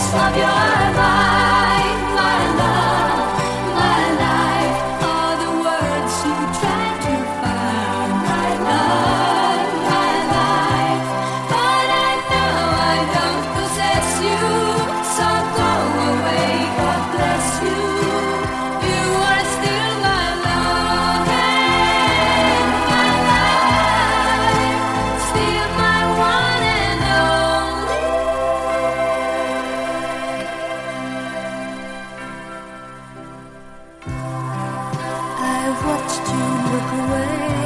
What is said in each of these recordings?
of your life, my love, my life. All the words you try to find, my love, my life. But I know I don't possess you, so go away, God bless you. You are still my love and my life, still my one and only. I've watched you look away.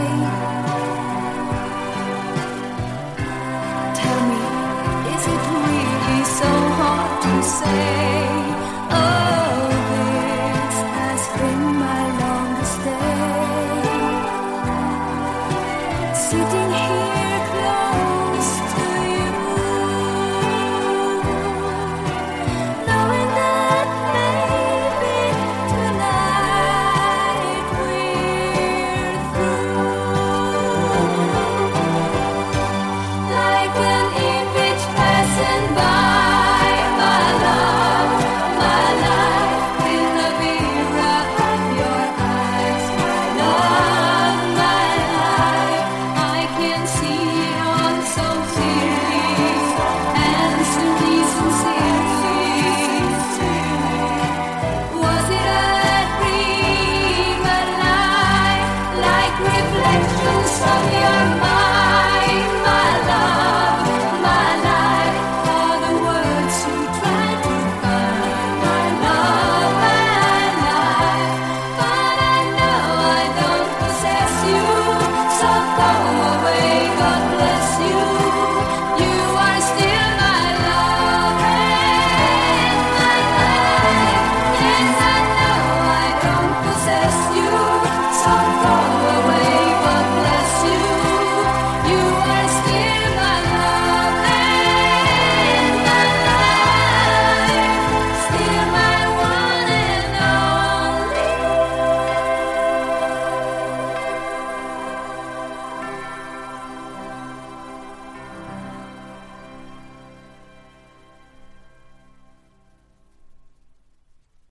Tell me, is it really so hard to say? Oh, this has been my longest day. Sitting here